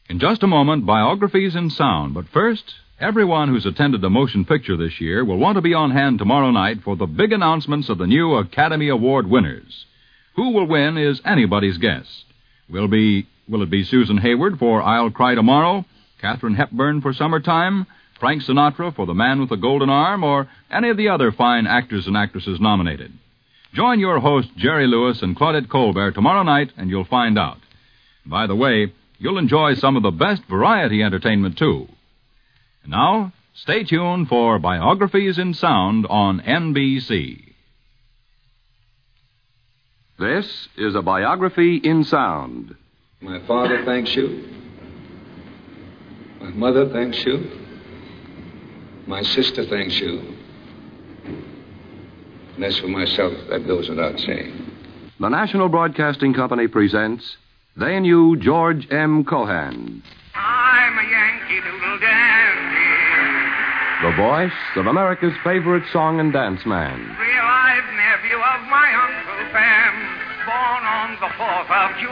In just a moment, biographies in sound. But first, everyone who's attended a motion picture this year will want to be on hand tomorrow night for the big announcements of the new Academy Award winners. Who will win is anybody's guess. Will it be Susan Hayward for I'll Cry Tomorrow, Katharine Hepburn for Summertime, Frank Sinatra for The Man with the Golden Arm, or any of the other fine actors and actresses nominated? Join your host, Jerry Lewis and Claudette Colbert, tomorrow night, and you'll find out. By the way, you'll enjoy some of the best variety entertainment, too. And now, stay tuned for Biographies in Sound on NBC. This is a biography in sound. My father thanks you. My mother thanks you. My sister thanks you. And as for myself, that goes without saying. The National Broadcasting Company presents They Knew George M. Cohan. I'm a Yankee Doodle Dandy, The voice of America's favorite song and dance man. real-life nephew of my Uncle Sam, born on the 4th of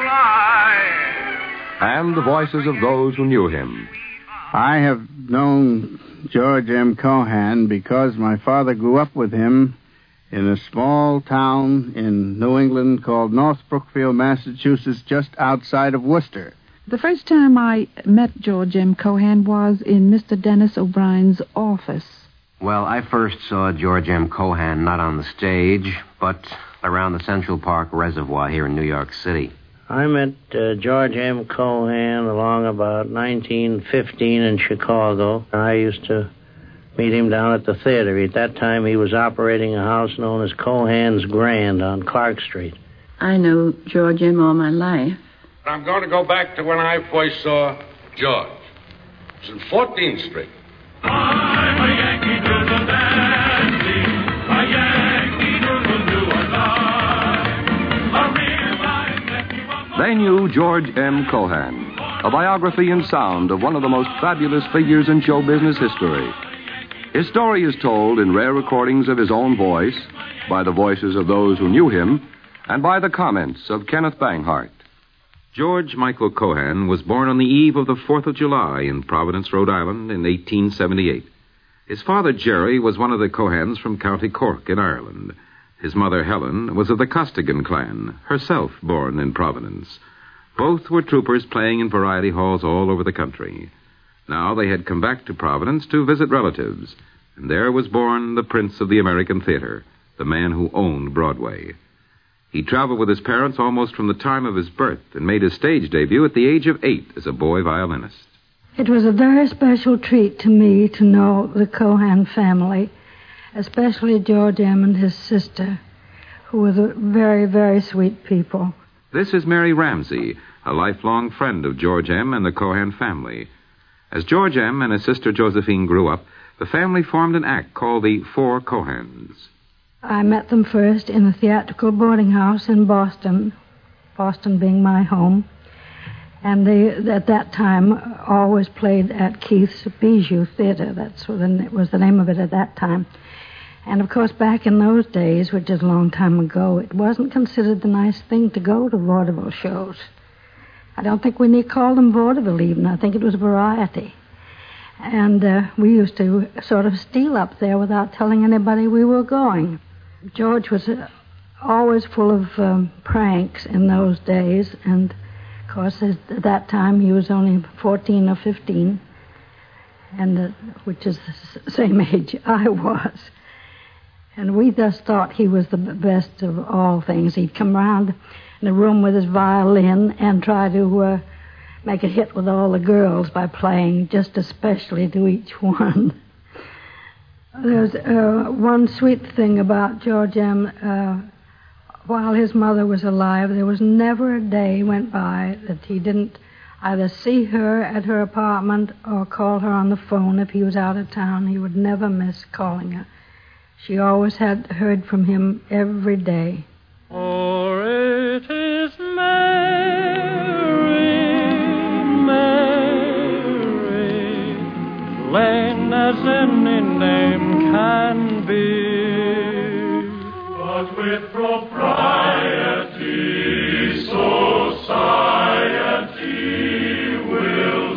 July. And the voices of those who knew him. I have known George M. Cohan because my father grew up with him in a small town in New England called North Brookfield, Massachusetts, just outside of Worcester. The first time I met George M. Cohan was in Mr. Dennis O'Brien's office. Well, I first saw George M. Cohan not on the stage, but around the Central Park Reservoir here in New York City. I met George M. Cohan along about 1915 in Chicago. I used to meet him down at the theater. At that time, he was operating a house known as Cohan's Grand on Clark Street. I knew George M. all my life. I'm going to go back to when I first saw George. It was in 14th Street. I'm a Yankee Doodle Dandy, a Yankee Doodle do or die, a real-life nephew of my... They Knew George M. Cohan, a biography in sound of one of the most fabulous figures in show business history. His story is told in rare recordings of his own voice, by the voices of those who knew him, and by the comments of Kenneth Banghart. George Michael Cohan was born on the eve of the 4th of July in Providence, Rhode Island in 1878. His father, Jerry, was one of the Cohans from County Cork in Ireland. His mother, Helen, was of the Costigan clan, herself born in Providence. Both were troopers playing in variety halls all over the country. Now they had come back to Providence to visit relatives, and there was born the Prince of the American Theater, the man who owned Broadway. He traveled with his parents almost from the time of his birth and made his stage debut at the age of 8 as a boy violinist. It was a very special treat to me to know the Cohan family, especially George M. and his sister, who were very, very sweet people. This is Mary Ramsey, a lifelong friend of George M. and the Cohan family. As George M. and his sister Josephine grew up, the family formed an act called the Four Cohans. I met them first in a theatrical boarding house in Boston, Boston being my home. And they, at that time, always played at Keith's Bijou Theater. That's what was the name of it at that time. And, of course, back in those days, which is a long time ago, it wasn't considered the nice thing to go to vaudeville shows. I don't think we need call them vaudeville even. I think it was variety. And we used to sort of steal up there without telling anybody we were going. George was always full of pranks in those days, and of course at that time he was only 14 or 15, and which is the same age I was. And we just thought he was the best of all things. He'd come around in the room with his violin and try to make a hit with all the girls by playing just especially to each one. There's one sweet thing about George M. While his mother was alive, there was never a day went by that he didn't either see her at her apartment or call her on the phone if he was out of town. He would never miss calling her. She always had heard from him every day. For it is Mary, Mary, plain as any name can be, but with propriety society will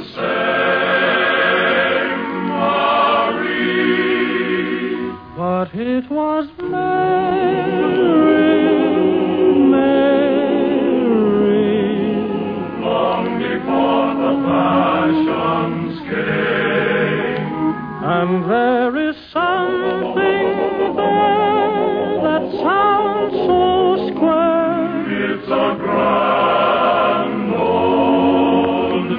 passion's king. And there is something there that sounds so square. It's a grand old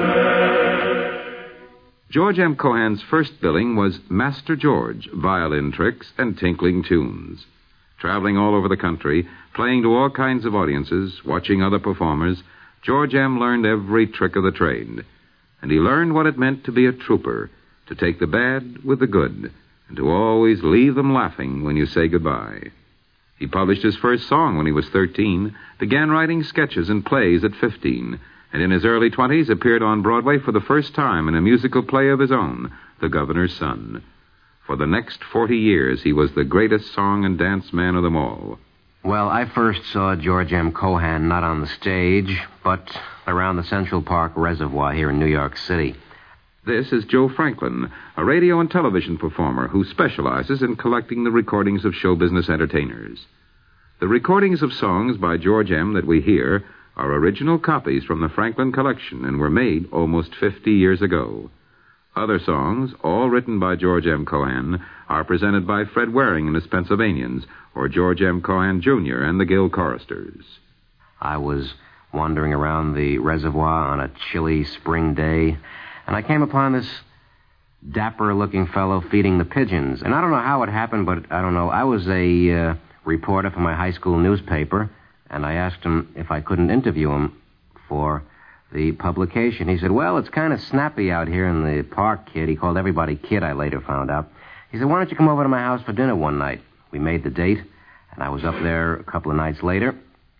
day. George M. Cohan's first billing was Master George, violin tricks and tinkling tunes. Traveling all over the country, playing to all kinds of audiences, watching other performers, George M. learned every trick of the trade. And he learned what it meant to be a trooper, to take the bad with the good, and to always leave them laughing when you say goodbye. He published his first song when he was 13, began writing sketches and plays at 15, and in his early 20s appeared on Broadway for the first time in a musical play of his own, The Governor's Son. For the next 40 years, he was the greatest song and dance man of them all. Well, I first saw George M. Cohan not on the stage, but around the Central Park Reservoir here in New York City. This is Joe Franklin, a radio and television performer who specializes in collecting the recordings of show business entertainers. The recordings of songs by George M. that we hear are original copies from the Franklin collection and were made almost 50 years ago. Other songs, all written by George M. Cohan, are presented by Fred Waring and his Pennsylvanians, or George M. Cohan, Jr. and the Guild Choristers. I was wandering around the reservoir on a chilly spring day, and I came upon this dapper-looking fellow feeding the pigeons. And I don't know how it happened, but I don't know. I was a reporter for my high school newspaper, and I asked him if I couldn't interview him for the publication. He said, well, it's kind of snappy out here in the park, kid. He called everybody kid, I later found out. He said, why don't you come over to my house for dinner one night? We made the date, and I was up there a couple of nights later,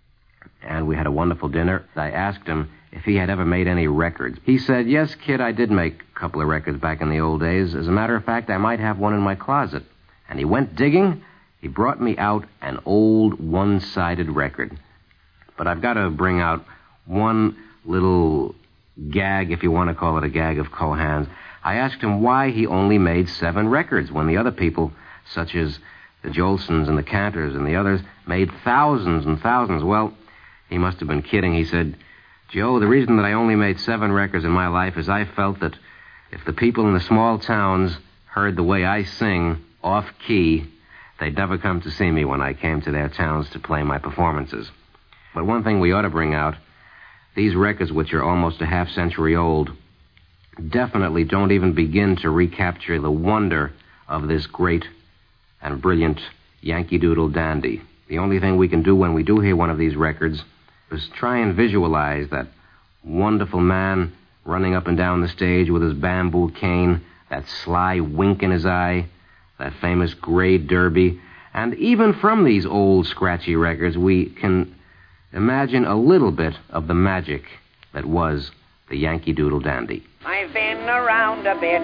and we had a wonderful dinner. I asked him if he had ever made any records. He said, yes, kid, I did make a couple of records back in the old days. As a matter of fact, I might have one in my closet. And he went digging. He brought me out an old one-sided record. But I've got to bring out one little gag, if you want to call it a gag, of Cohan's. I asked him why he only made 7 records when the other people, such as the Jolsons and the Cantors and the others, made thousands and thousands. Well, he must have been kidding. He said, Joe, the reason that I only made 7 records in my life is I felt that if the people in the small towns heard the way I sing off-key, they'd never come to see me when I came to their towns to play my performances. But one thing we ought to bring out, these records, which are almost a half-century old, definitely don't even begin to recapture the wonder of this great and brilliant Yankee Doodle dandy. The only thing we can do when we do hear one of these records is try and visualize that wonderful man running up and down the stage with his bamboo cane, that sly wink in his eye, that famous gray derby. And even from these old scratchy records, we can imagine a little bit of the magic that was the Yankee Doodle dandy. I've been around a bit.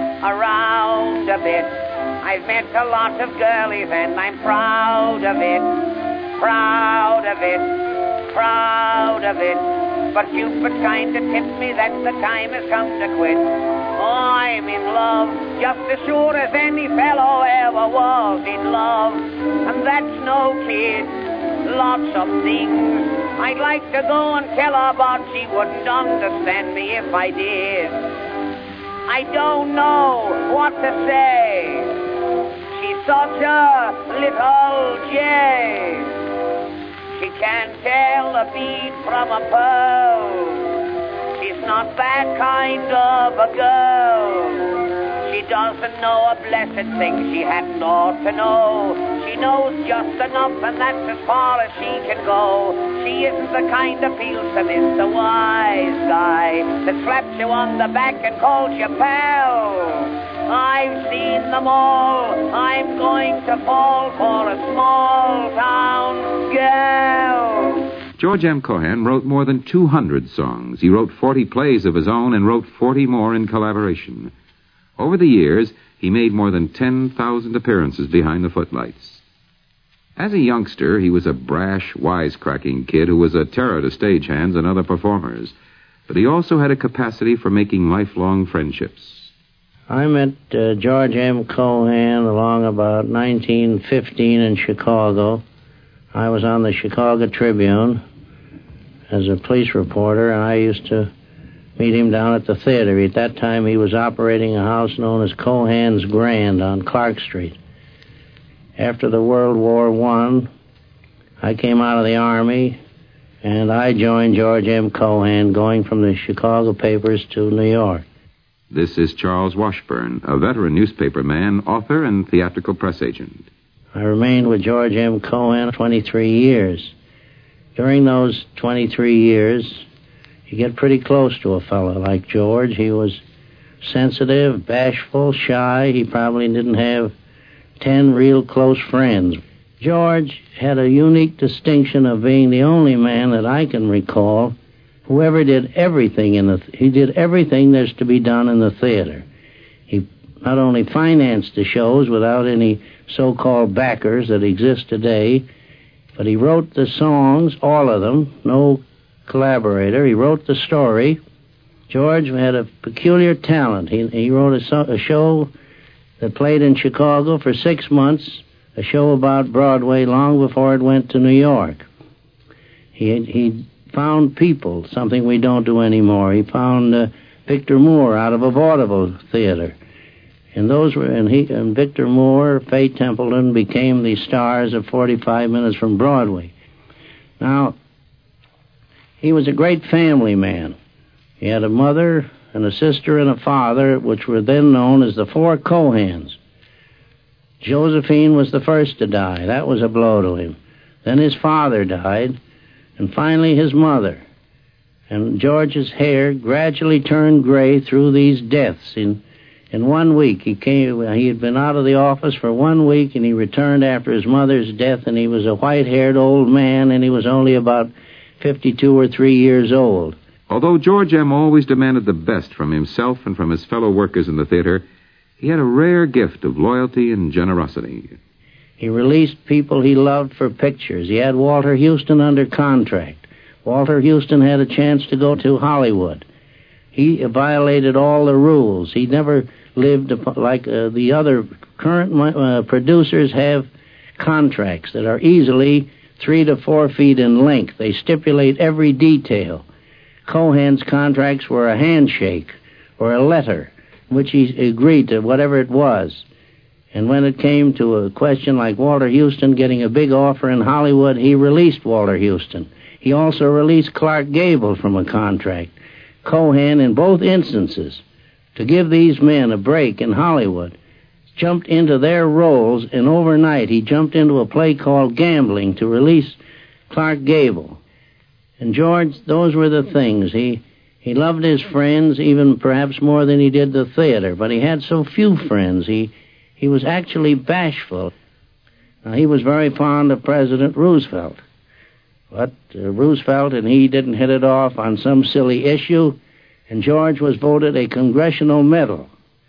I've met a lot of girlies and I'm proud of it. But Cupid kind of tipped me that the time has come to quit. Oh, I'm in love, just as sure as any fellow ever was in love. And that's no kid. Lots of things I'd like to go and tell her, but she wouldn't understand me if I did. I don't know what to say. She's such a little jay. She can't tell a bead from a pearl. She's not that kind of a girl. She doesn't know a blessed thing she hadn't ought to know. She knows just enough, and that's as far as she can go. She isn't the kind that appeals to Mr. Wise Guy, that slaps you on the back and calls you pal. I've seen them all. I'm going to fall for a small-town girl. George M. Cohan wrote more than 200 songs. He wrote 40 plays of his own and wrote 40 more in collaboration. Over the years, he made more than 10,000 appearances behind the footlights. As a youngster, he was a brash, wisecracking kid who was a terror to stagehands and other performers. But he also had a capacity for making lifelong friendships. I met George M. Cohan along about 1915 in Chicago. I was on the Chicago Tribune as a police reporter, and I used to meet him down at the theater. At that time, he was operating a house known as Cohan's Grand on Clark Street. After the World War I came out of the Army, and I joined George M. Cohan, going from the Chicago papers to New York. This is Charles Washburn, a veteran newspaperman, author, and theatrical press agent. I remained with George M. Cohan 23 years. During those 23 years, you get pretty close to a fellow like George. He was sensitive, bashful, shy. He probably didn't have 10 real close friends. George had a unique distinction of being the only man that I can recall who ever did everything he did everything there's to be done in the theater. He not only financed the shows without any so-called backers that exist today, but he wrote the songs, all of them, no collaborator. He wrote the story. George had a peculiar talent. He wrote a show that played in Chicago for 6 months, a show about Broadway long before it went to New York. He found people, something we don't do anymore. He found Victor Moore out of a vaudeville theater. And Victor Moore, Faye Templeton became the stars of 45 Minutes from Broadway. Now, he was a great family man. He had a mother and a sister and a father, which were then known as the Four Cohans. Josephine was the first to die. That was a blow to him. Then his father died, and finally his mother. And George's hair gradually turned gray through these deaths. In 1 week, he had been out of the office for 1 week, and he returned after his mother's death, and he was a white-haired old man, and he was only about 52 or 3 years old. Although George M. always demanded the best from himself and from his fellow workers in the theater, he had a rare gift of loyalty and generosity. He released people he loved for pictures. He had Walter Houston under contract. Walter Houston had a chance to go to Hollywood. He violated all the rules. He never lived like the other current producers have contracts that are easily 3 to 4 feet in length. They stipulate every detail. Cohan's contracts were a handshake or a letter in which he agreed to whatever it was. And when it came to a question like Walter Houston getting a big offer in Hollywood, he released Walter Houston. He also released Clark Gable from a contract. Cohan, in both instances, to give these men a break in Hollywood, jumped into their roles, and overnight he jumped into a play called Gambling to release Clark Gable. And George, those were the things. He loved his friends, even perhaps more than he did the theater, but he had so few friends. He was actually bashful. Now, he was very fond of President Roosevelt. But Roosevelt and he didn't hit it off on some silly issue, and George was voted a Congressional Medal.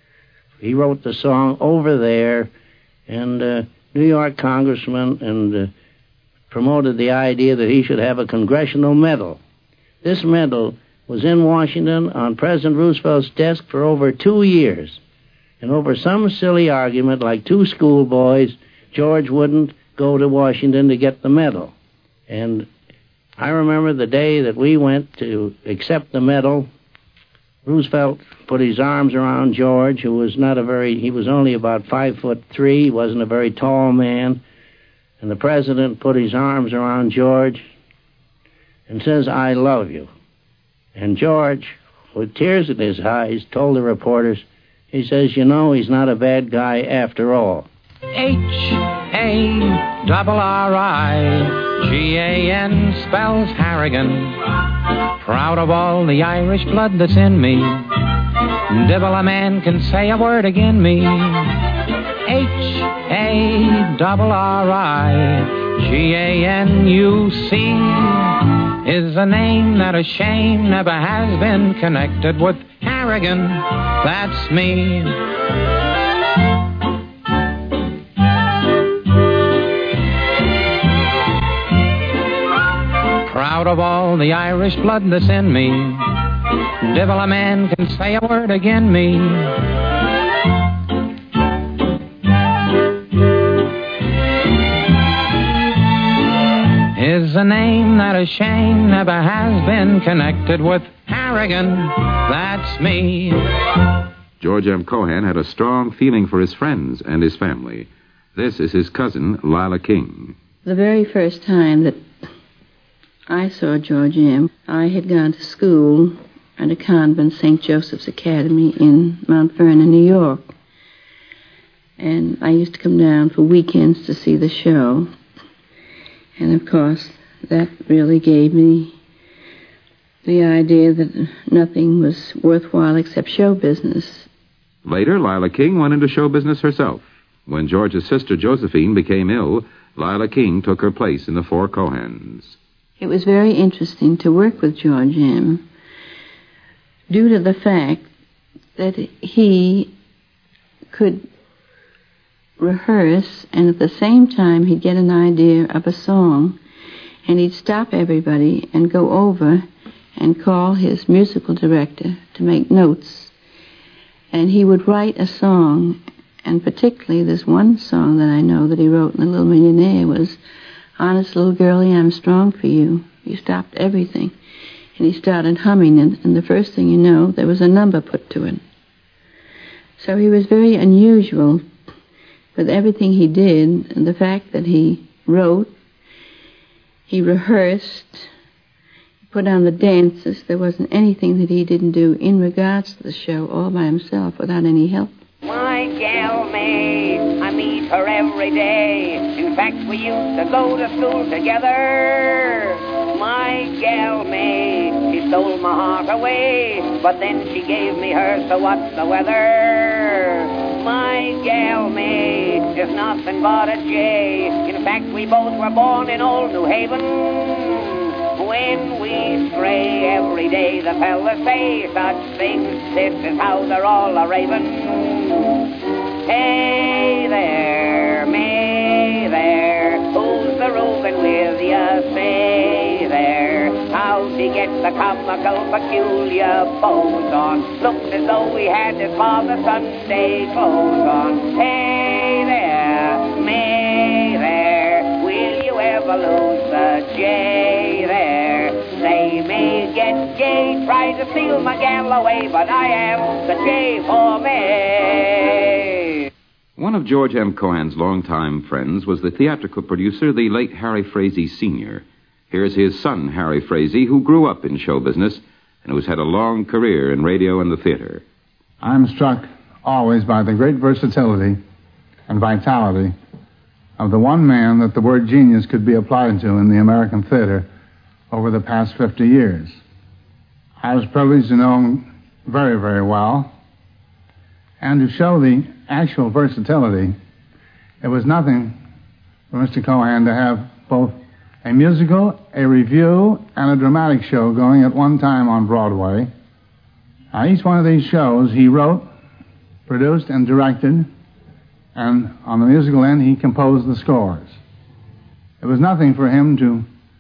He wrote the song Over There, and New York congressman, and promoted the idea that he should have a Congressional Medal. This medal was in Washington on President Roosevelt's desk for over 2 years. And over some silly argument, like two schoolboys, George wouldn't go to Washington to get the medal. And I remember the day that we went to accept the medal, Roosevelt put his arms around George, who was he was only about 5'3", he wasn't a very tall man. And the president put his arms around George and says, "I love you." And George, with tears in his eyes, told the reporters, he says, "You know, he's not a bad guy after all." Harrigan spells Harrigan. Proud of all the Irish blood that's in me. Devil a man can say a word agin me. Harriganuc is a name that a shame never has been connected with Harrigan. That's me. Proud of all the Irish blood that's in me. Devil a man can say a word agin me. Is a name that a shame never has been connected with Harry. Harrigan, that's me. George M. Cohan had a strong feeling for his friends and his family. This is his cousin, Lila King. The very first time that I saw George M., I had gone to school at a convent, St. Joseph's Academy in Mount Vernon, New York. And I used to come down for weekends to see the show. And, of course, that really gave me the idea that nothing was worthwhile except show business. Later, Lila King went into show business herself. When George's sister Josephine became ill, Lila King took her place in the four Cohans. It was very interesting to work with George M. due to the fact that he could rehearse, and at the same time he'd get an idea of a song, and he'd stop everybody and go over and call his musical director to make notes. And he would write a song, and particularly this one song that I know that he wrote in The Little Millionaire was, "Honest Little Girlie, I'm Strong for You." He stopped everything, and he started humming, and the first thing you know, there was a number put to it. So he was very unusual with everything he did, and the fact that he wrote, he rehearsed, he put on the dances. There wasn't anything that he didn't do in regards to the show all by himself without any help. My gal May, I meet her every day. In fact, we used to go to school together. My gal May, she stole my heart away, but then she gave me her, so what's the weather? My gal May is nothing but a jay. In fact, we both were born in old New Haven. When we stray every day, the fellas say such things. This is how they're all a-ravin'. Hey there, May there, who's the roving with ya? Say there, how'd he get the comical, peculiar pose on? Looked as though he had his father's Sunday clothes on. Hey there, May there, will you ever lose the J there? They may get gay, try to steal my gal away, but I am the J for May. One of George M. Cohan's longtime friends was the theatrical producer, the late Harry Frazee Sr. Here's his son, Harry Frazee, who grew up in show business and who's had a long career in radio and the theater. I'm struck always by the great versatility and vitality of the one man that the word genius could be applied to in the American theater over the past 50 years. I was privileged to know him very, very well, and to show the actual versatility, it was nothing for Mr. Cohan to have both a musical, a revue, and a dramatic show going at one time on Broadway. Now, each one of these shows he wrote, produced, and directed, and on the musical end he composed the scores. It was nothing for him to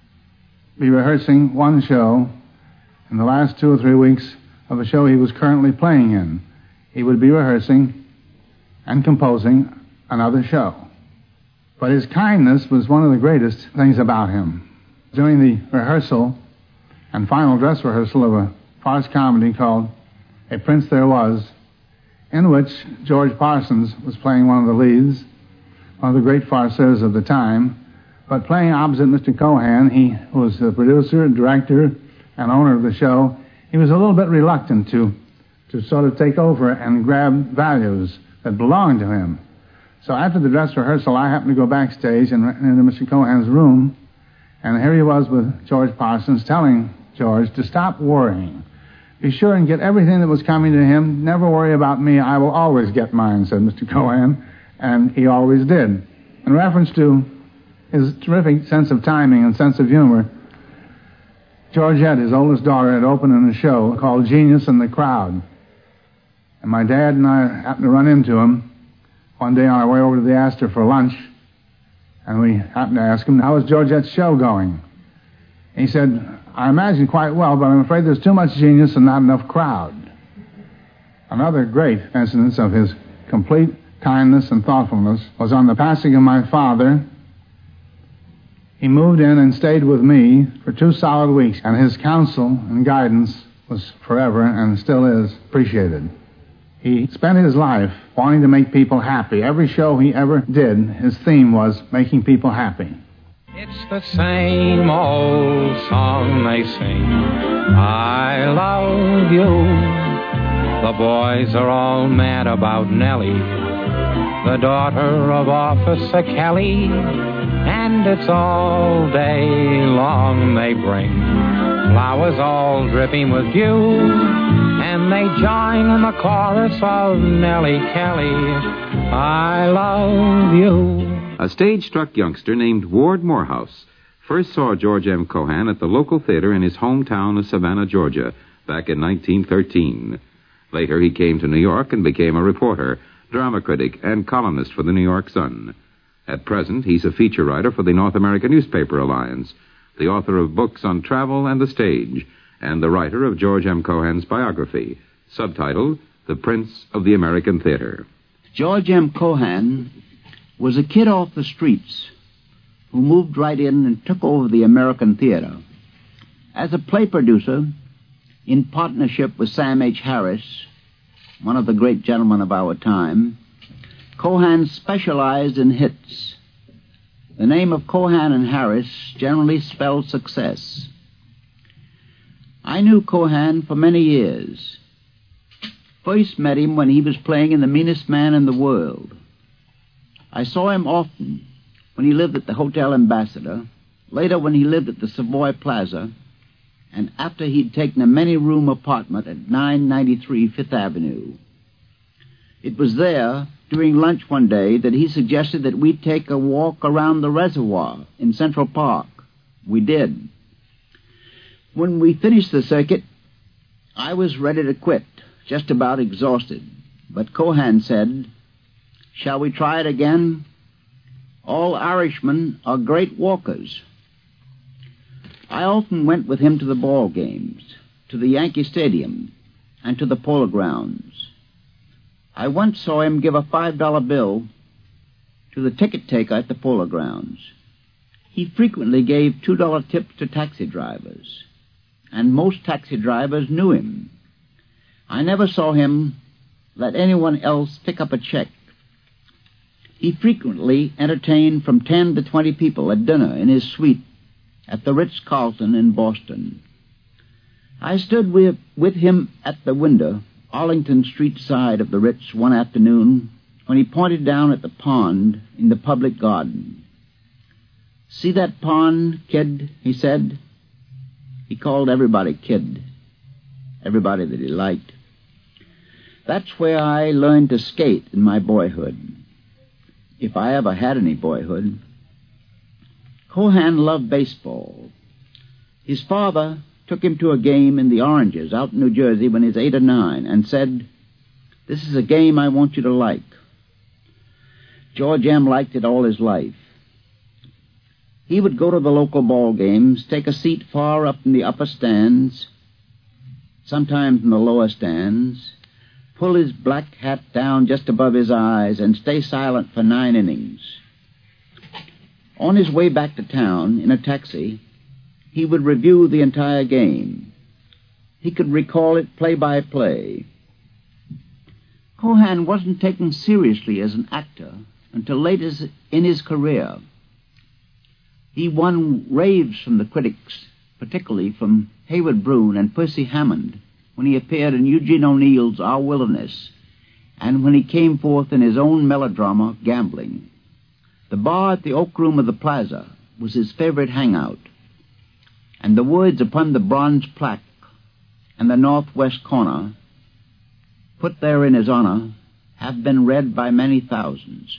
be rehearsing one show in the last 2 or 3 weeks of a show he was currently playing in. He would be rehearsing and composing another show. But his kindness was one of the greatest things about him. During the rehearsal and final dress rehearsal of a farce comedy called A Prince There Was, in which George Parsons was playing one of the leads, one of the great farceurs of the time, but playing opposite Mr. Cohan, he was the producer, director, and owner of the show. He was a little bit reluctant to sort of take over and grab values that belonged to him. So after the dress rehearsal, I happened to go backstage and into Mr. Cohan's room, and here he was with George Parsons telling George to stop worrying. Be sure and get everything that was coming to him. Never worry about me. I will always get mine, said Mr. Cohan, and he always did. In reference to his terrific sense of timing and sense of humor, Georgette, his oldest daughter, had opened in a show called Genius in the Crowd. And my dad and I happened to run into him one day on our way over to the Astor for lunch, and we happened to ask him, how is Georgette's show going? And he said, I imagine quite well, but I'm afraid there's too much genius and not enough crowd. Another great instance of his complete kindness and thoughtfulness was on the passing of my father. He moved in and stayed with me for 2 solid weeks, and his counsel and guidance was forever and still is appreciated. He spent his life wanting to make people happy. Every show he ever did, his theme was making people happy. It's the same old song they sing, I love you. The boys are all mad about Nellie, the daughter of Officer Kelly, and it's all day long they bring flowers all dripping with dew, and they join in the chorus of Nellie Kelly, I love you. A stage-struck youngster named Ward Morehouse first saw George M. Cohan at the local theater in his hometown of Savannah, Georgia, back in 1913. Later, he came to New York and became a reporter, drama critic, and columnist for the New York Sun. At present, he's a feature writer for the North American Newspaper Alliance, the author of books on travel and the stage, and the writer of George M. Cohan's biography, subtitled The Prince of the American Theater. George M. Cohan was a kid off the streets who moved right in and took over the American theater. As a play producer, in partnership with Sam H. Harris, one of the great gentlemen of our time, Cohan specialized in hits. The name of Cohan and Harris generally spelled success. I knew Cohan for many years. First met him when he was playing in The Meanest Man in the World. I saw him often when he lived at the Hotel Ambassador, later when he lived at the Savoy Plaza, and after he'd taken a many-room apartment at 993 Fifth Avenue. It was there, during lunch one day, that he suggested that we take a walk around the reservoir in Central Park. We did. When we finished the circuit, I was ready to quit, just about exhausted. But Cohan said, "Shall we try it again? All Irishmen are great walkers." I often went with him to the ball games, to the Yankee Stadium, and to the Polo Grounds. I once saw him give a $5 bill to the ticket taker at the Polo Grounds. He frequently gave $2 tips to taxi drivers, and most taxi drivers knew him. I never saw him let anyone else pick up a check. He frequently entertained from 10 to 20 people at dinner in his suite at the Ritz-Carlton in Boston. I stood with him at the window, Arlington Street side of the Ritz, one afternoon when he pointed down at the pond in the public garden. "See that pond, kid?" he said. He called everybody kid, everybody that he liked. That's where I learned to skate in my boyhood, if I ever had any boyhood. Cohan loved baseball. His father took him to a game in the Oranges out in New Jersey when he was 8 or 9 and said, "This is a game I want you to like." George M. liked it all his life. He would go to the local ball games, take a seat far up in the upper stands, sometimes in the lower stands, pull his black hat down just above his eyes, and stay silent for 9 innings. On his way back to town in a taxi, he would review the entire game. He could recall it play by play. Cohan wasn't taken seriously as an actor until late in his career. He won raves from the critics, particularly from Hayward Broun and Percy Hammond, when he appeared in Eugene O'Neill's Our Wilderness, and when he came forth in his own melodrama, Gambling. The bar at the Oak Room of the Plaza was his favorite hangout, and the words upon the bronze plaque in the northwest corner, put there in his honor, have been read by many thousands.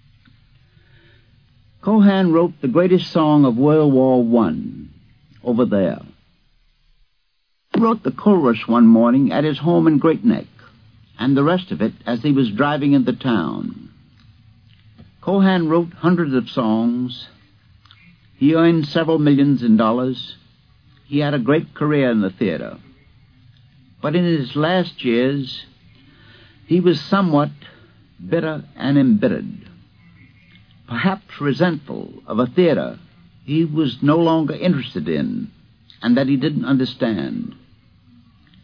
Cohan wrote the greatest song of World War I, Over There. He wrote the chorus one morning at his home in Great Neck, and the rest of it as he was driving into town. Cohan wrote hundreds of songs. He earned several millions in dollars. He had a great career in the theater. But in his last years, he was somewhat bitter and embittered, perhaps resentful of a theater he was no longer interested in and that he didn't understand.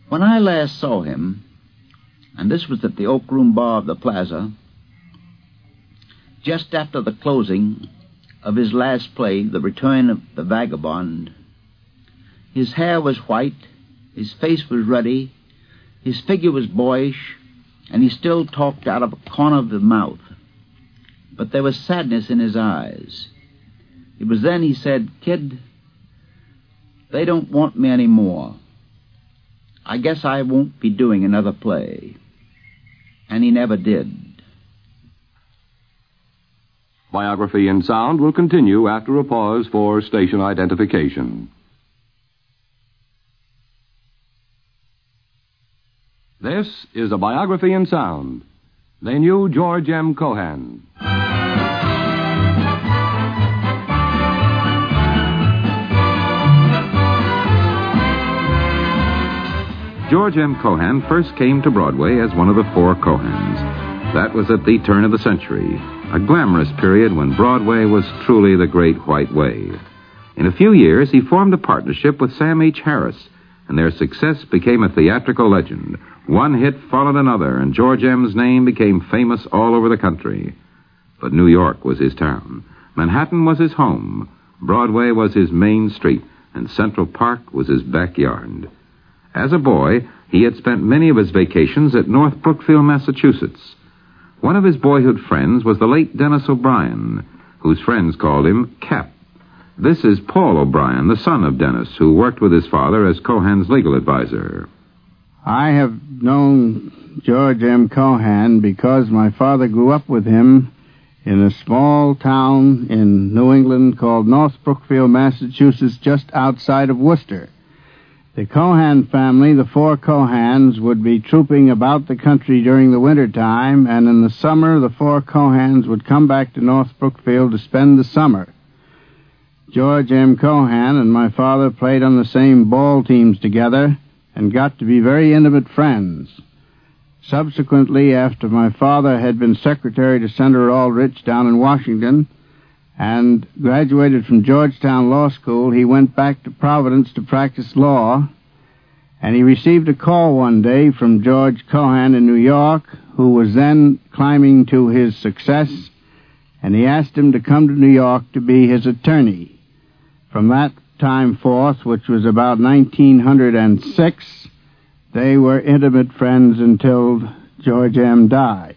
When I last saw him, and this was at the Oak Room Bar of the Plaza, just after the closing of his last play, The Return of the Vagabond, his hair was white, his face was ruddy, his figure was boyish, and he still talked out of a corner of his mouth. But there was sadness in his eyes. It was then he said, "Kid, they don't want me anymore. I guess I won't be doing another play." And he never did. Biography in Sound will continue after a pause for station identification. This is a Biography in Sound. They knew George M. Cohan. George M. Cohan first came to Broadway as one of the four Cohans. That was at the turn of the century, a glamorous period when Broadway was truly the great white wave. In a few years, he formed a partnership with Sam H. Harris, and their success became a theatrical legend. One hit followed another, and George M.'s name became famous all over the country. But New York was his town. Manhattan was his home. Broadway was his main street, and Central Park was his backyard. As a boy, he had spent many of his vacations at North Brookfield, Massachusetts. One of his boyhood friends was the late Dennis O'Brien, whose friends called him Cap. This is Paul O'Brien, the son of Dennis, who worked with his father as Cohan's legal advisor. I have known George M. Cohan because my father grew up with him in a small town in New England called North Brookfield, Massachusetts, just outside of Worcester. The Cohan family, the four Cohans, would be trooping about the country during the winter time, and in the summer the four Cohans would come back to North Brookfield to spend the summer. George M. Cohan and my father played on the same ball teams together and got to be very intimate friends. Subsequently, after my father had been secretary to Senator Aldrich down in Washington and graduated from Georgetown Law School, he went back to Providence to practice law, and he received a call one day from George Cohan in New York, who was then climbing to his success, and he asked him to come to New York to be his attorney. From that time forth, which was about 1906, they were intimate friends until George M. died.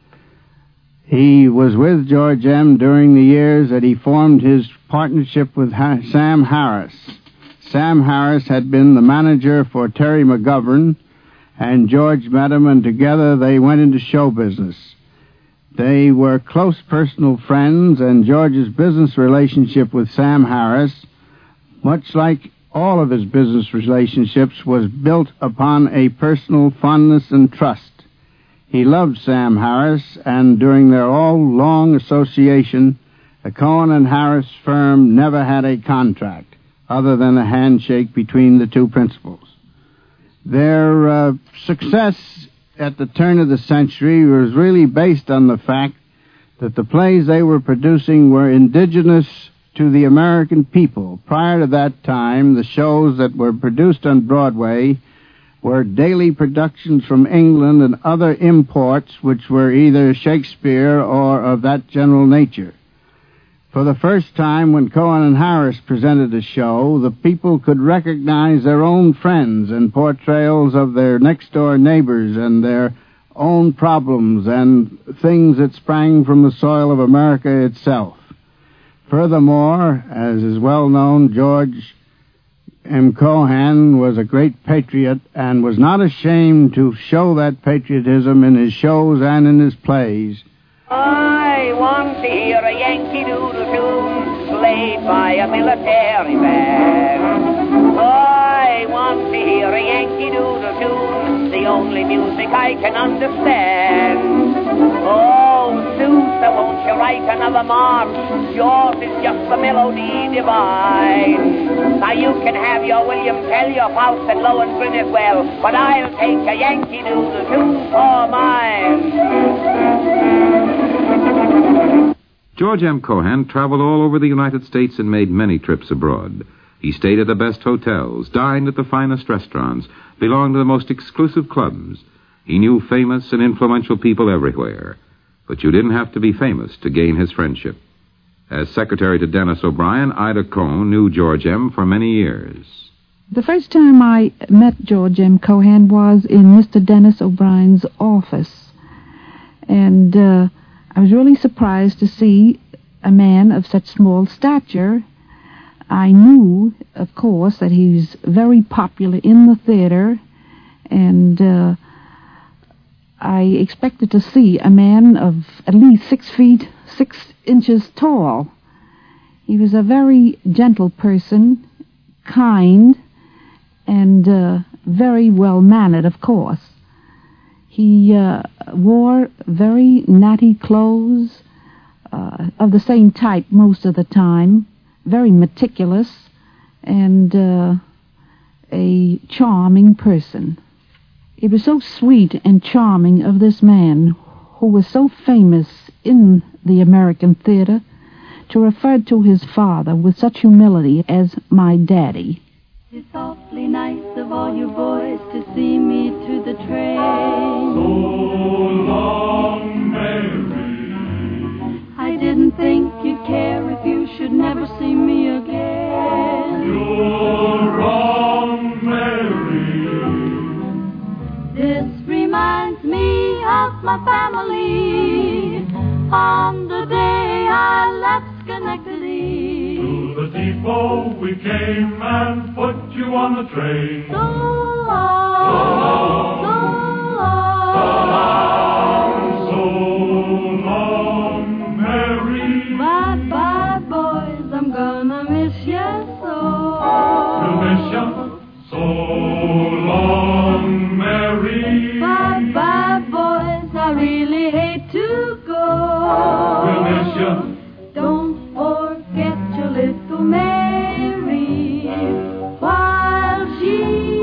He was with George M. during the years that he formed his partnership with Sam Harris. Sam Harris had been the manager for Terry McGovern, and George met him, and together they went into show business. They were close personal friends, and George's business relationship with Sam Harris, much like all of his business relationships, was built upon a personal fondness and trust. He loved Sam Harris, and during their long association, the Cohen and Harris firm never had a contract other than a handshake between the two principals. Their success at the turn of the century was really based on the fact that the plays they were producing were indigenous to the American people. Prior to that time, the shows that were produced on Broadway were daily productions from England and other imports which were either Shakespeare or of that general nature. For the first time, when Cohen and Harris presented a show, the people could recognize their own friends and portrayals of their next-door neighbors and their own problems and things that sprang from the soil of America itself. Furthermore, as is well known, George M. Cohan was a great patriot and was not ashamed to show that patriotism in his shows and in his plays. I want to hear a Yankee Doodle tune played by a military band. I want to hear a Yankee Doodle tune, the only music I can understand. Oh, Sousa, won't you write another march? Yours is just the melody divine. Now you can have your William Tell, your Faust and Lohengrin as well, but I'll take a Yankee Doodle tune for mine. George M. Cohan traveled all over the United States and made many trips abroad. He stayed at the best hotels, dined at the finest restaurants, belonged to the most exclusive clubs. He knew famous and influential people everywhere. But you didn't have to be famous to gain his friendship. As secretary to Dennis O'Brien, Ida Cohn knew George M. for many years. The first time I met George M. Cohan was in Mr. Dennis O'Brien's office. And I was really surprised to see a man of such small stature. I knew, of course, that he's very popular in the theater, and I expected to see a man of at least 6 feet, 6 inches tall. He was a very gentle person, kind, and very well-mannered, of course. He wore very natty clothes, of the same type most of the time, very meticulous, and a charming person. It was so sweet and charming of this man, who was so famous in the American theater, to refer to his father with such humility as my daddy. It's awfully nice of all you boys to see me to the train. So long, Mary. I didn't think you'd care if you should never see me again. You're wrong, Mary. This reminds me of my family on the day I left Schenectady. To the depot we came and put you on the train. So long, so long, so long, Mary. Bye-bye, boys, I'm gonna miss you so. We'll miss you so long, Mary. Bye-bye, boys, I really hate to go. We'll miss you. Don't forget your little Mary while she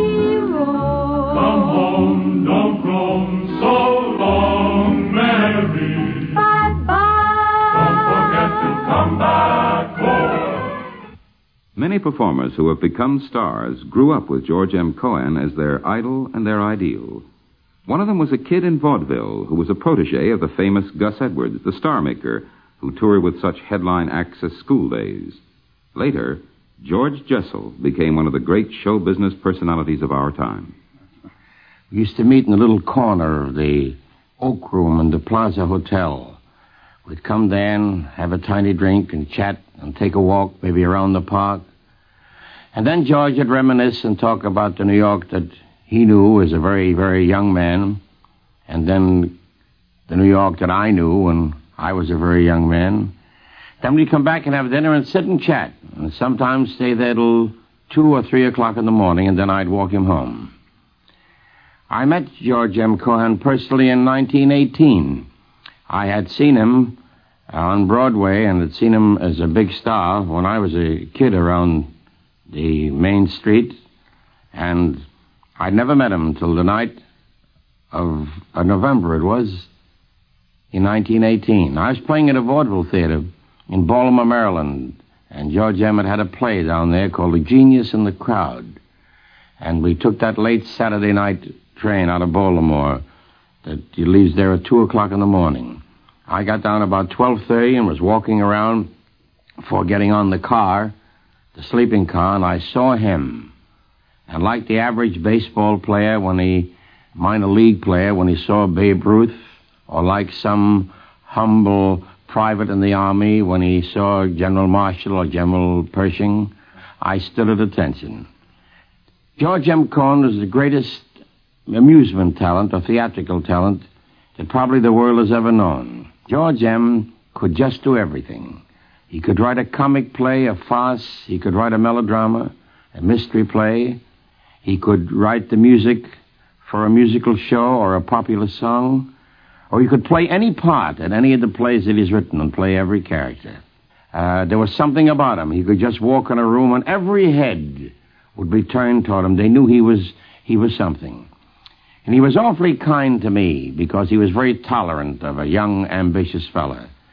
roams. Come home, don't roam. So long, Mary. Bye-bye. Don't forget to come back home. Many performers who have become stars grew up with George M. Cohan as their idol and their ideal. One of them was a kid in vaudeville who was a protege of the famous Gus Edwards, the star maker, who toured with such headline acts as School Days. Later, George Jessel became one of the great show business personalities of our time. We used to meet in a little corner of the Oak Room in the Plaza Hotel. We'd come there and have a tiny drink and chat and take a walk, maybe around the park. And then George would reminisce and talk about the New York that he knew as a very, very young man, and then the New York that I knew when I was a very young man. Then we'd come back and have dinner and sit and chat, and sometimes stay there till 2 or 3 o'clock in the morning, and then I'd walk him home. I met George M. Cohan personally in 1918. I had seen him on Broadway and had seen him as a big star when I was a kid around the main street, and I'd never met him until the night of November, it was, in 1918. I was playing at a vaudeville theater in Baltimore, Maryland, and George Emmett had a play down there called The Genius in the Crowd. And we took that late Saturday night train out of Baltimore that leaves there at 2 o'clock in the morning. I got down about 12:30 and was walking around before getting on the car, the sleeping car, and I saw him. And like the average baseball player minor league player, when he saw Babe Ruth, or like some humble private in the Army when he saw General Marshall or General Pershing, I stood at attention. George M. Cohan was the greatest amusement talent or theatrical talent that probably the world has ever known. George M. could just do everything. He could write a comic play, a farce. He could write a melodrama, a mystery play. He could write the music for a musical show or a popular song. Or he could play any part in any of the plays that he's written and play every character. There was something about him. He could just walk in a room and every head would be turned toward him. They knew he was something. And he was awfully kind to me because he was very tolerant of a young, ambitious fella.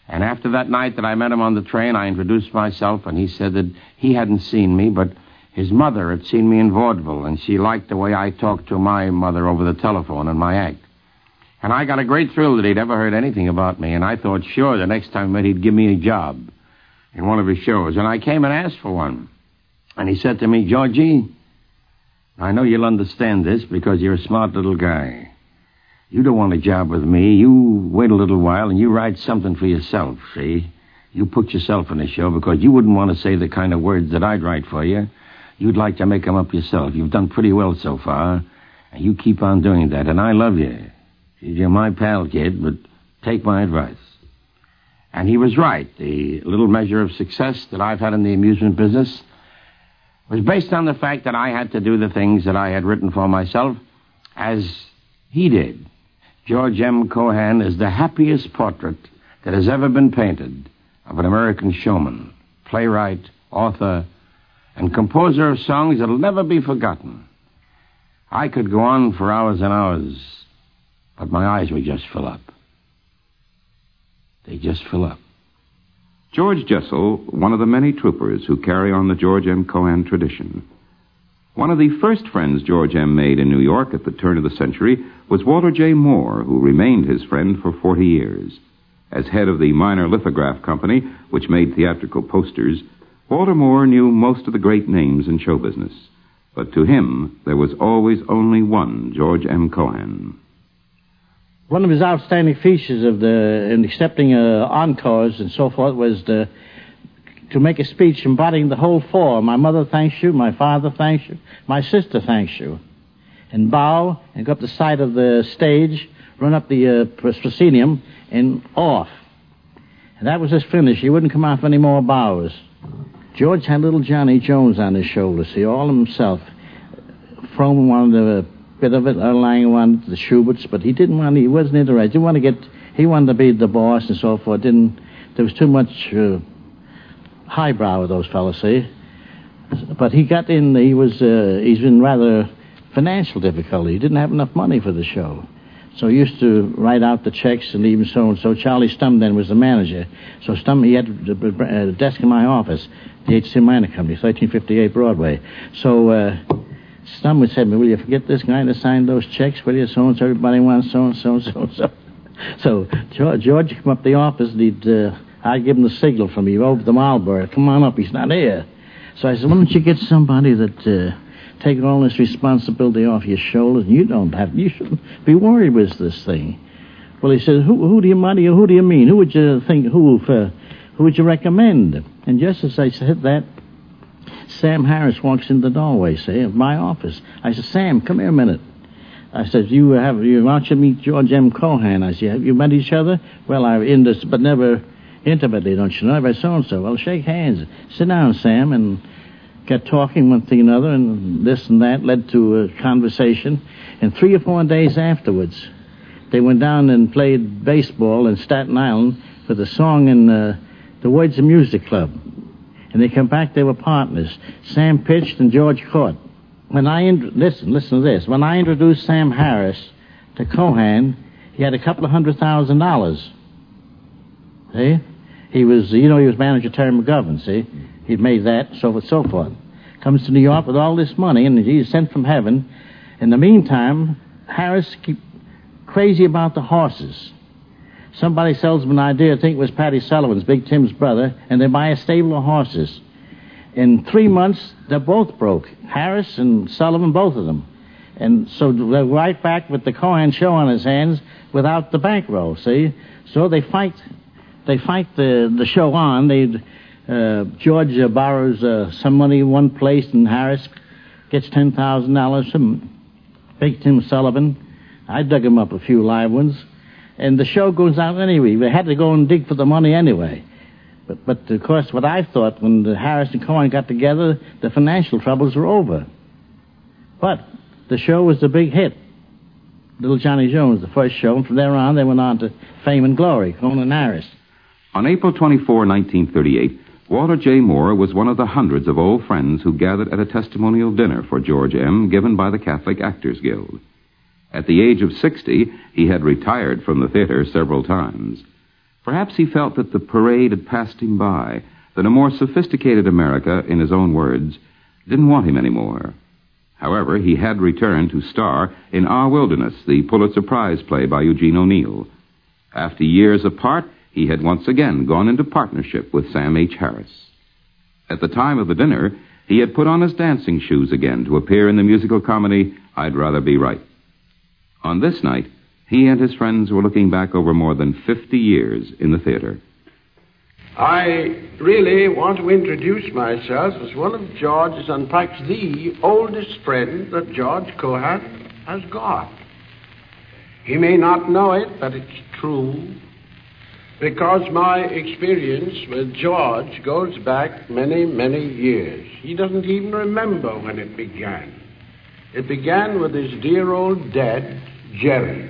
And after that night that I met him on the train, I introduced myself, and he said that he hadn't seen me, but his mother had seen me in vaudeville, and she liked the way I talked to my mother over the telephone and my act. And I got a great thrill that he'd ever heard anything about me, and I thought, sure, the next time we met, he'd give me a job in one of his shows. And I came and asked for one. And he said to me, Georgie, I know you'll understand this because you're a smart little guy. You don't want a job with me. You wait a little while and you write something for yourself, see? You put yourself in a show because you wouldn't want to say the kind of words that I'd write for you. You'd like to make them up yourself. You've done pretty well so far, and you keep on doing that, and I love you. You're my pal, kid, but take my advice. And he was right. The little measure of success that I've had in the amusement business was based on the fact that I had to do the things that I had written for myself as he did. George M. Cohan is the happiest portrait that has ever been painted of an American showman, playwright, author, and composer of songs that'll never be forgotten. I could go on for hours and hours, but my eyes would just fill up. They just fill up. George Jessel, one of the many troopers who carry on the George M. Cohan tradition. One of the first friends George M. made in New York at the turn of the century was Walter J. Moore, who remained his friend for 40 years. As head of the Minor Lithograph Company, which made theatrical posters, Walter Moore knew most of the great names in show business. But to him, there was always only one George M. Cohan. One of his outstanding features in accepting encores and so forth was to make a speech embodying the whole four. My mother thanks you, my father thanks you, my sister thanks you. And bow and go up the side of the stage, run up the proscenium, and off. And that was his finish. He wouldn't come off any more bows. George had little Johnny Jones on his shoulder, see, all himself. Froman wanted a bit of it, Erlanger wanted the Schuberts, but he wasn't interested. He wanted to be the boss and so forth. There was too much highbrow with those fellas, see. But he got in, he's in rather financial difficulty. He didn't have enough money for the show. So he used to write out the checks and leave them so-and-so. Charlie Stum then was the manager. So Stum, he had a desk in my office, the H.C. Minor Company, 1358 Broadway. So Stum would say to me, will you forget this guy to sign those checks? Will you? So-and-so, everybody wants so-and-so, so-and-so. So George would come up to the office, and I'd give him the signal from me over the Marlboro. Come on up, he's not here. So I said, why don't you get somebody that... take all this responsibility off your shoulders, and you shouldn't be worried with this thing. Well, he said, who do you mean? Who would you think, who would you recommend? And just as I said that, Sam Harris walks in the doorway, say, of my office. I said, Sam, come here a minute. I said, you want you to meet George M. Cohan? I said, have you met each other? Well, but never intimately, don't you know? I've so-and-so. Well, shake hands. Sit down, Sam, and... got talking one thing another, and this and that led to a conversation. And 3 or 4 days afterwards, they went down and played baseball in Staten Island with a song in the Words and Music Club. And they come back, they were partners. Sam pitched and George caught. Listen to this. When I introduced Sam Harris to Cohan, he had $200,000. See? He was manager Terry McGovern, see? He'd made that, so forth. Comes to New York with all this money, and he's sent from heaven. In the meantime, Harris keep crazy about the horses. Somebody sells him an idea, I think it was Patty Sullivan's, Big Tim's brother, and they buy a stable of horses. In 3 months, they're both broke. Harris and Sullivan, both of them. And so they're right back with the Cohan show on his hands without the bankroll, see? So they fight the show on. George borrows some money in one place, and Harris gets $10,000 from Big Tim Sullivan. I dug him up a few live ones. And the show goes out anyway. They had to go and dig for the money anyway. But of course, what I thought, when Harris and Cohen got together, the financial troubles were over. But the show was a big hit. Little Johnny Jones, the first show, and from there on, they went on to fame and glory, Cohen and Harris. On April 24, 1938, Walter J. Moore was one of the hundreds of old friends who gathered at a testimonial dinner for George M., given by the Catholic Actors Guild. At the age of 60, he had retired from the theater several times. Perhaps he felt that the parade had passed him by, that a more sophisticated America, in his own words, didn't want him anymore. However, he had returned to star in Our Wilderness, the Pulitzer Prize play by Eugene O'Neill. After years apart, he had once again gone into partnership with Sam H. Harris. At the time of the dinner, he had put on his dancing shoes again to appear in the musical comedy I'd Rather Be Right. On this night, he and his friends were looking back over more than 50 years in the theater. I really want to introduce myself as one of George's and perhaps the oldest friend that George Cohan has got. He may not know it, but it's true, because my experience with George goes back many, many years. He doesn't even remember when it began. It began with his dear old dad, Jerry.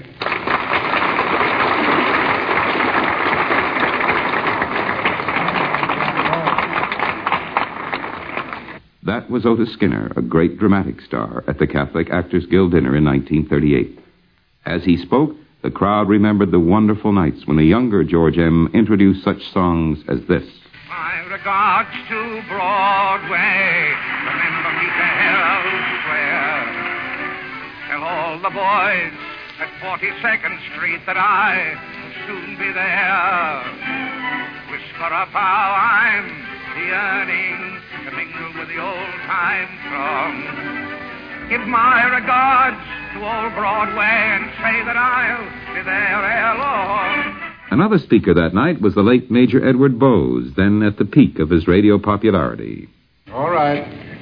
That was Otis Skinner, a great dramatic star, at the Catholic Actors Guild dinner in 1938. As he spoke, the crowd remembered the wonderful nights when a younger George M. introduced such songs as this. My regards to Broadway. Remember me to Herald Square. Tell all the boys at 42nd Street that I will soon be there. Whisper of how I'm yearning to mingle with the old-time throng. Give my regards to old Broadway and say that I'll be there ere long. Another speaker that night was the late Major Edward Bowes, then at the peak of his radio popularity. All right.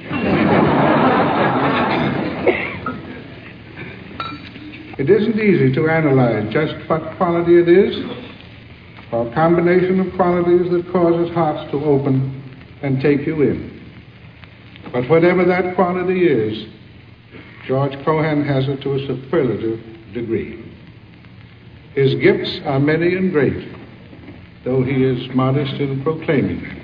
It isn't easy to analyze just what quality it is, or a combination of qualities that causes hearts to open and take you in. But whatever that quality is, George Cohan has it to a superlative degree. His gifts are many and great, though he is modest in proclaiming them.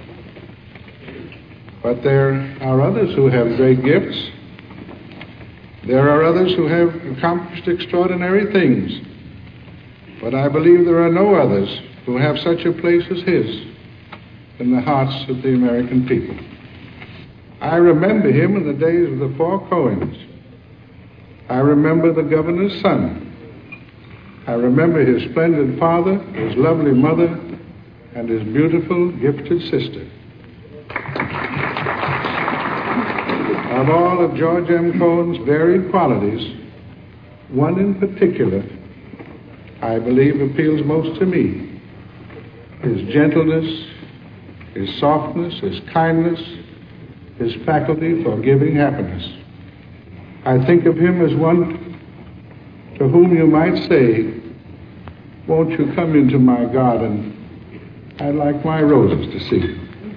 But there are others who have great gifts. There are others who have accomplished extraordinary things. But I believe there are no others who have such a place as his in the hearts of the American people. I remember him in the days of the Four Cohens. I remember the governor's son. I remember his splendid father, his lovely mother, and his beautiful, gifted sister. Of all of George M. Cohan's varied qualities, one in particular, I believe, appeals most to me. His gentleness, his softness, his kindness, his faculty for giving happiness. I think of him as one to whom you might say, won't you come into my garden? I'd like my roses to see.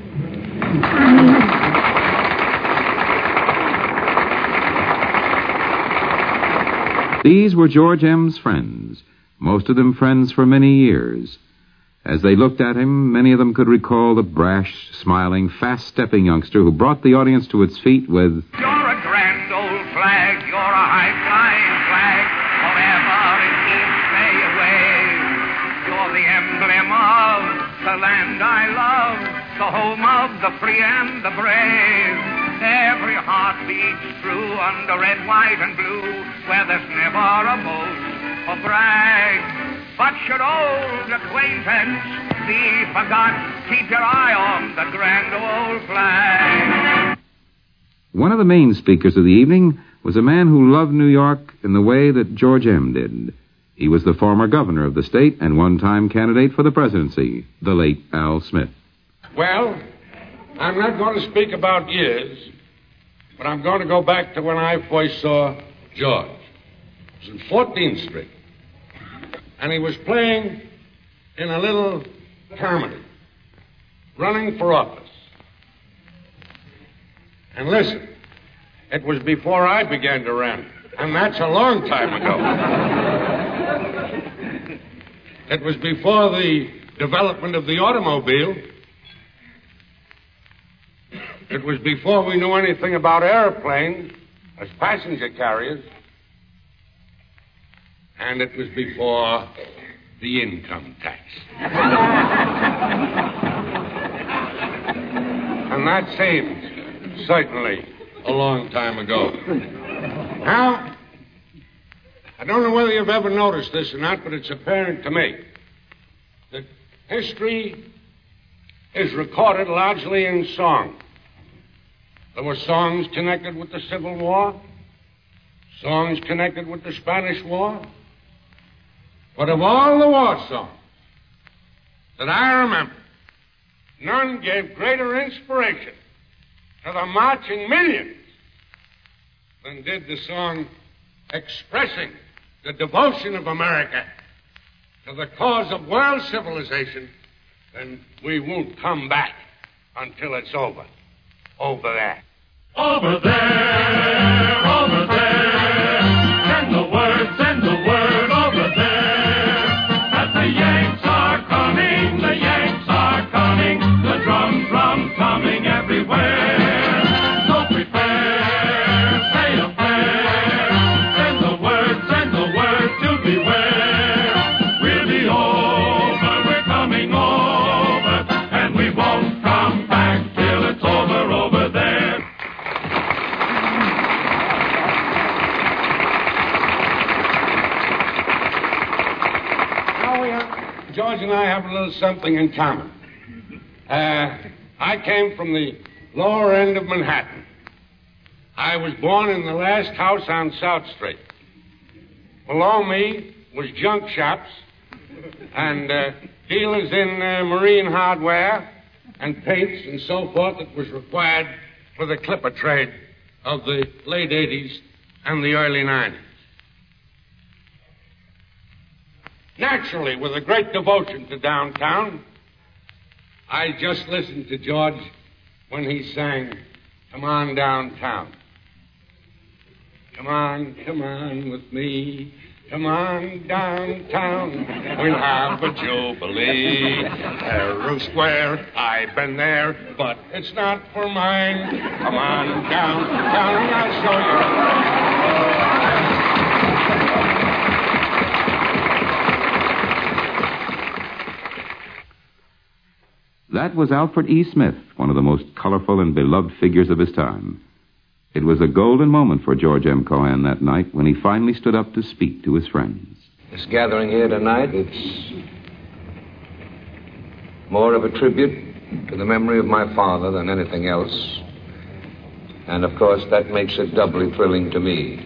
These were George M.'s friends, most of them friends for many years. As they looked at him, many of them could recall the brash, smiling, fast-stepping youngster who brought the audience to its feet with, You're a grand old flag, you're a high-flying flag, forever it keeps me away. You're the emblem of the land I love, the home of the free and the brave. Every heart beats true under red, white, and blue, where there's never a boast or brag. But should old acquaintance be forgot, keep your eye on the grand old flag. One of the main speakers of the evening was a man who loved New York in the way that George M. did. He was the former governor of the state and one-time candidate for the presidency, the late Al Smith. Well, I'm not going to speak about years, but I'm going to go back to when I first saw George. It was in 14th Street. And he was playing in a little comedy, running for office. And listen, it was before I began to run, and that's a long time ago. It was before the development of the automobile. It was before we knew anything about airplanes as passenger carriers. And it was before the income tax. And that saved, certainly, a long time ago. Now, I don't know whether you've ever noticed this or not, but it's apparent to me that history is recorded largely in song. There were songs connected with the Civil War, songs connected with the Spanish War. But of all the war songs that I remember, none gave greater inspiration to the marching millions than did the song expressing the devotion of America to the cause of world civilization. And we won't come back until it's over. Over there. Over there, over there. Send the word over there. That the Yanks are coming, the Yanks are coming. The drums coming everywhere. So prepare, say a prayer. Send the word to beware. We'll be over, we're coming over. And we won't come back till it's over there. George and I have a little something in common. I came from the lower end of Manhattan. I was born in the last house on South Street. Below me was junk shops and dealers in marine hardware and paints and so forth that was required for the clipper trade of the late 80s and the early 90s. Naturally, with a great devotion to downtown, I just listened to George when he sang, "Come on downtown." Come on with me. Come on downtown. We'll have a jubilee. Arrow Square, I've been there, but it's not for mine. Come on downtown and I'll show you. That was Alfred E. Smith, one of the most colorful and beloved figures of his time. It was a golden moment for George M. Cohan that night when he finally stood up to speak to his friends. This gathering here tonight, it's more of a tribute to the memory of my father than anything else. And, of course, that makes it doubly thrilling to me.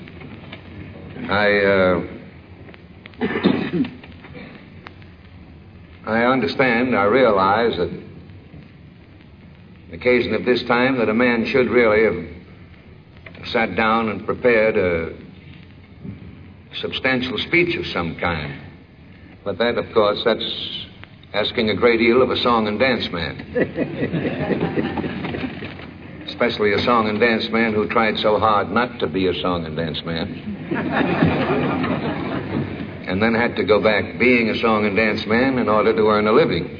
I understand, I realize that on the occasion of this time that a man should really have sat down and prepared a substantial speech of some kind. But that, of course, that's asking a great deal of a song and dance man. Especially a song and dance man who tried so hard not to be a song and dance man. And then had to go back being a song and dance man in order to earn a living.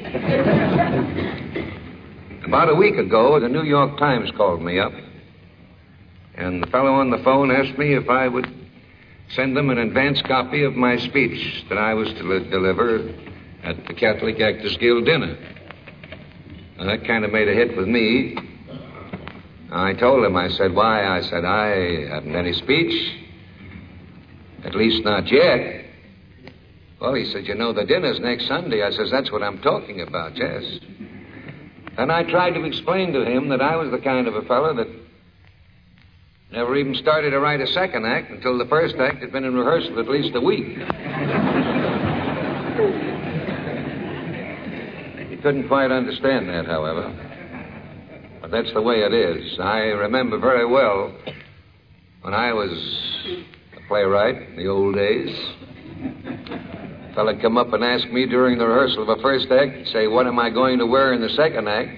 About a week ago, the New York Times called me up, and the fellow on the phone asked me if I would send them an advance copy of my speech that I was to deliver at the Catholic Actors Guild dinner. And that kind of made a hit with me. I told him, I said, why? I said, I haven't any speech. At least not yet. Well, he said, you know, the dinner's next Sunday. I says, that's what I'm talking about, yes. And I tried to explain to him that I was the kind of a fellow that never even started to write a second act until the first act had been in rehearsal at least a week. He couldn't quite understand that, however. But that's the way it is. I remember very well when I was a playwright in the old days. A fella'd come up and ask me during the rehearsal of a first act, say, what am I going to wear in the second act?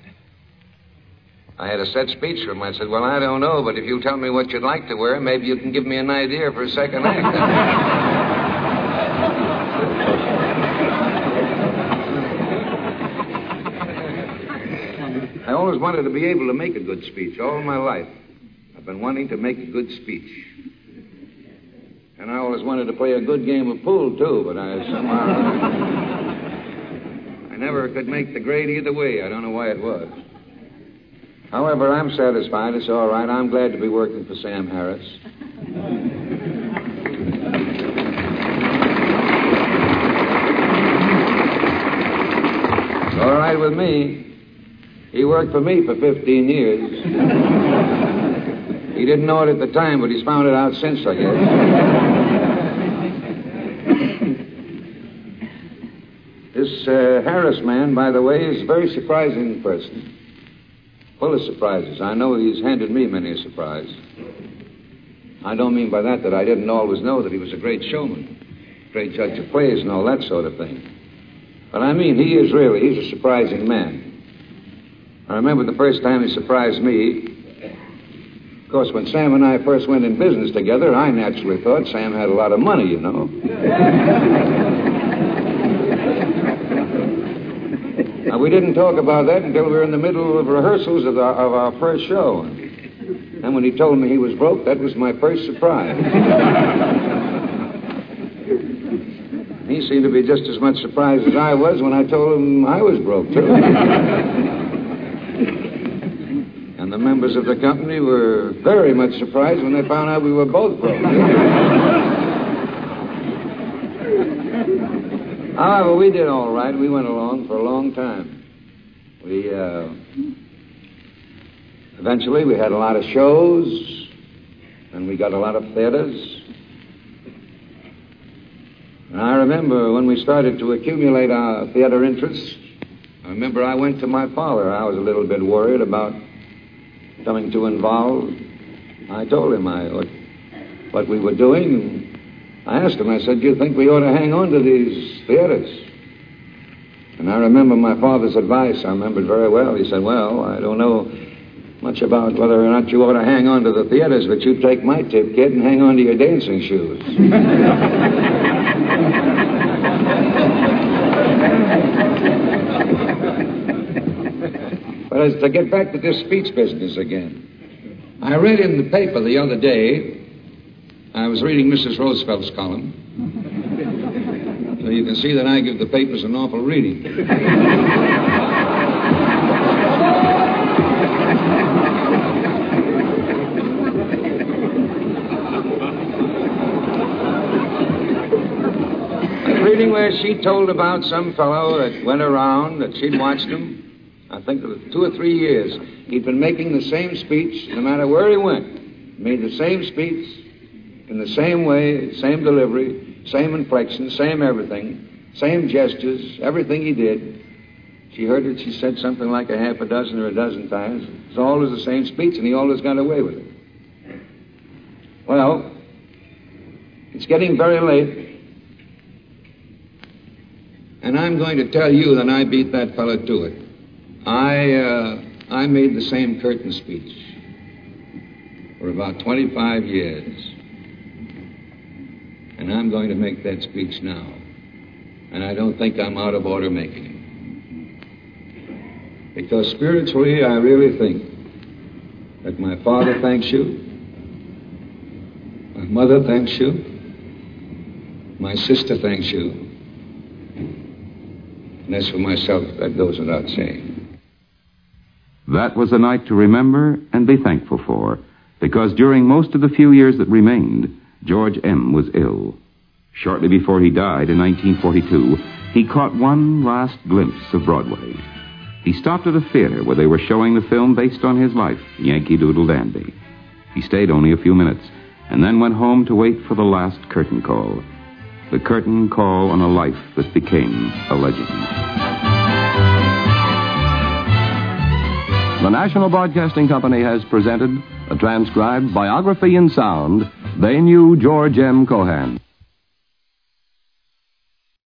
I had a set speech for him. I said, well, I don't know, but if you tell me what you'd like to wear, maybe you can give me an idea for a second act. I always wanted to be able to make a good speech all my life. I've been wanting to make a good speech. And I'll always wanted to play a good game of pool, too, but I never could make the grade either way. I don't know why it was. However, I'm satisfied. It's all right. I'm glad to be working for Sam Harris. It's all right with me. He worked for me for 15 years. He didn't know it at the time, but he's found it out since, I guess. This Harris man, by the way, is a very surprising person. Full of surprises. I know he's handed me many a surprise. I don't mean by that I didn't always know that he was a great showman, great judge of plays and all that sort of thing. But I mean, he's a surprising man. I remember the first time he surprised me. Of course, when Sam and I first went in business together, I naturally thought Sam had a lot of money, you know. Now, we didn't talk about that until we were in the middle of rehearsals of our first show. And when he told me he was broke, that was my first surprise. He seemed to be just as much surprised as I was when I told him I was broke, too. And the members of the company were very much surprised when they found out we were both broke. However, we did all right. We went along for a long time. Eventually, we had a lot of shows, and we got a lot of theaters. And I remember when we started to accumulate our theater interests, I went to my father. I was a little bit worried about coming too involved. I told him what we were doing, and I asked him, I said, do you think we ought to hang on to these theaters? And I remember my father's advice. I remember it very well. He said, well, I don't know much about whether or not you ought to hang on to the theaters, but you take my tip, kid, and hang on to your dancing shoes. But as to get back to this speech business again, I read in the paper the other day, I was reading Mrs. Roosevelt's column, so you can see that I give the papers an awful reading. I was reading where she told about some fellow that went around, that she'd watched him, I think it was 2 or 3 years. He'd been making the same speech no matter where he went. Made the same speech in the same way, same delivery, same inflection, same everything, same gestures, everything he did. She heard it, she said something like a half a dozen or a dozen times. It's always the same speech, and he always got away with it. Well, it's getting very late, and I'm going to tell you that I beat that fellow to it. I made the same curtain speech for about 25 years. And I'm going to make that speech now. And I don't think I'm out of order making it. Because spiritually, I really think that my father thanks you, my mother thanks you, my sister thanks you, and as for myself, that goes without saying. That was a night to remember and be thankful for, because during most of the few years that remained, George M. was ill. Shortly before he died in 1942, he caught one last glimpse of Broadway. He stopped at a theater where they were showing the film based on his life, Yankee Doodle Dandy. He stayed only a few minutes, and then went home to wait for the last curtain call. The curtain call on a life that became a legend. The National Broadcasting Company has presented a transcribed biography in sound, They Knew George M. Cohan.